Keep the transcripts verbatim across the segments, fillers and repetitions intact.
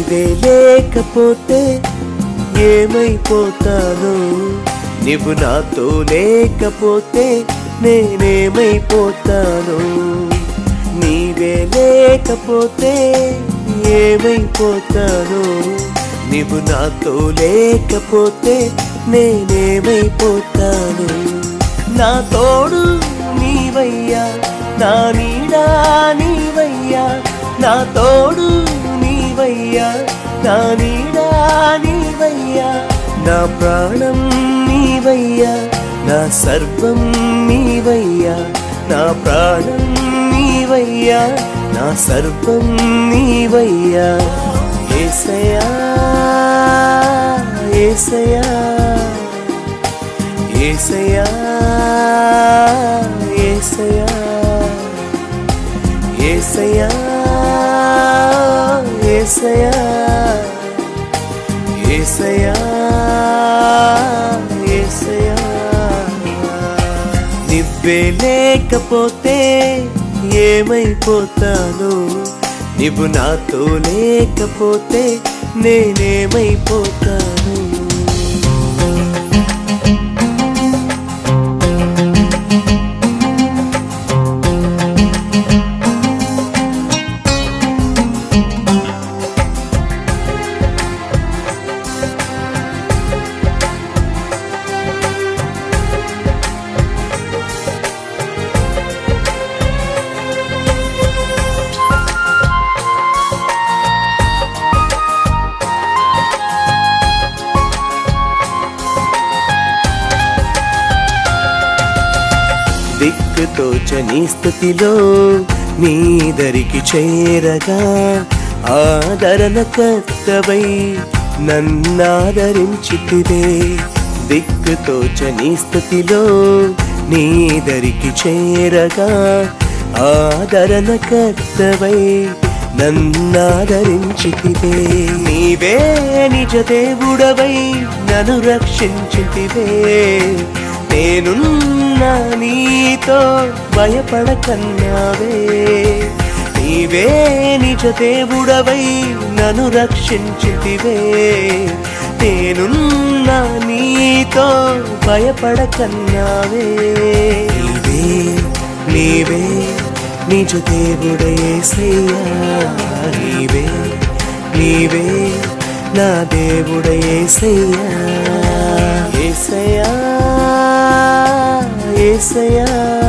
నీవే లేకపోతే ఏమైపోతాను, నీవు నాతో లేకపోతే నేనేమైపోతాను. నీవే లేకపోతే ఏమైపోతాను, నీవు నాతో లేకపోతే నేనేమైపోతాను. నా తోడు నీవయ్యా, నా నీడా నీవయ్యా, నా తోడు నీవయ్యా, నా నీడా నీవయ్యా, నా ప్రాణం నీవయ్యా, నా సర్వం నీవయ్యా, నా ప్రాణం నీవయ్యా, నా సర్వం నీవయ్యా. యేసయ్యా యేసయ్యా యేసయ్యా యేసయ్యా యేసయ్యా యేసయ్యా యేసయ్యా యేసయ్యా. నువ్వే లేకపోతే ఏమైపోతాను, నీవు నాతో లేకపోతే నేనేమైపోతాను. దిక్కుతోచని స్థితిలో నీ దరికి చేరగా ఆదరణకర్తవై నన్నాదరించితివే. దిక్కుతోచని స్థితిలో నీ దరికి చేరగా ఆదరణకర్తవై నన్నాదరించితివే. నీవే నిజ దేవుడవై నన్ను రక్షించితివే. నేనున్నా నీతో భయపడకన్నావే. నీవే నిజ దేవుడవై నన్ను రక్షించితివే. నేనున్నా నీతో భయపడకన్నావే. నీవే నీవే నిజ దేవుడే యేసయ్యా. నీవే నీవే నా దేవుడే యేసయ్యా. యేసయ్యా యేసయ్యా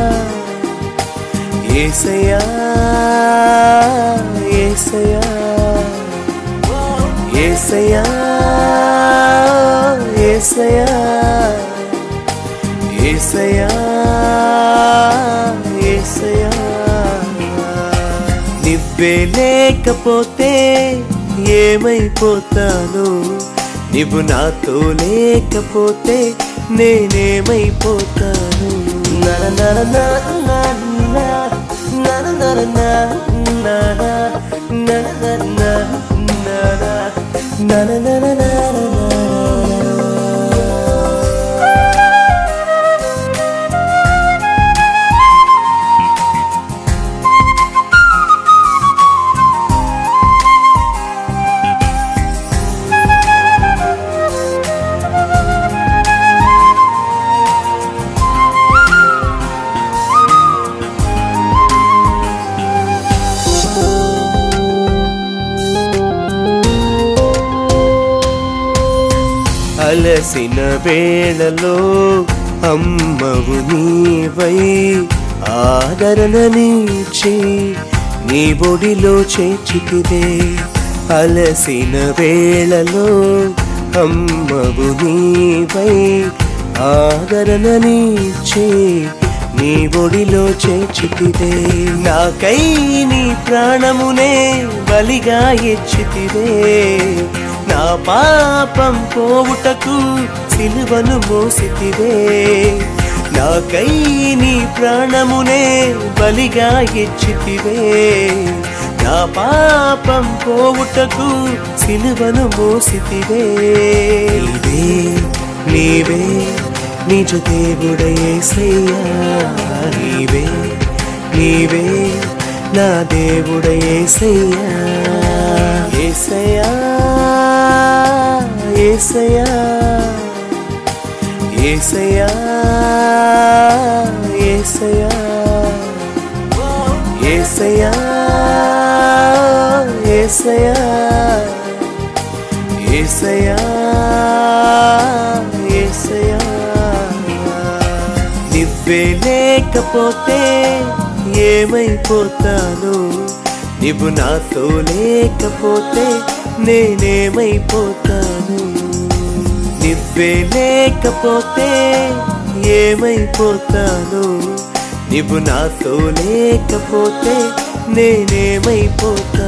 యేసయ్యా యేసయ్యా యేసయ్యా యేసయ్యా యేసయ్యా యేసయ్యా. నువ్వే లేకపోతే ఏమైపోతాను, నీవు నాతో లేకపోతే నేనేమైపోతాను. నర నర నర నర నర నర నర నర నర. అలసిన వేళలో అమ్మవు నీవై ఆదరణ నీచి నీ ఒడిలో చేర్చితివే. అలసిన వేళలో అమ్మవు నీవై ఆదరణ నీచి నీ ఒడిలో చేర్చితివే. నాకై నీ ప్రాణమునే బలిగా ఇచ్చితివే. నా పాపం పోవుటకు సిలువను మోసితివే. నాకై నీ ప్రాణమునే బలిగా ఇచ్చితివే. నా పాపం పోవుటకు సిలువను మోసితివే. నీవే నీవే నిజ దేవుడే యేసయ్యా. నీవే నీవే నా దేవుడు యేసయ్యా యేసయ్యా యేసయ్యా యేసయ్యా యేసయ్యా యేసయ్యా యేసయ్యా యేసయ్యా యేసయ్యా నువ్వే లేకపోతే ఏమైపోతాను నువ్వు నాతో లేకపోతే నేనేమైపోతాను నువ్వే లేకపోతే ఏమైపోతాను నువ్వు నాతో లేకపోతే నేనేమైపోతాను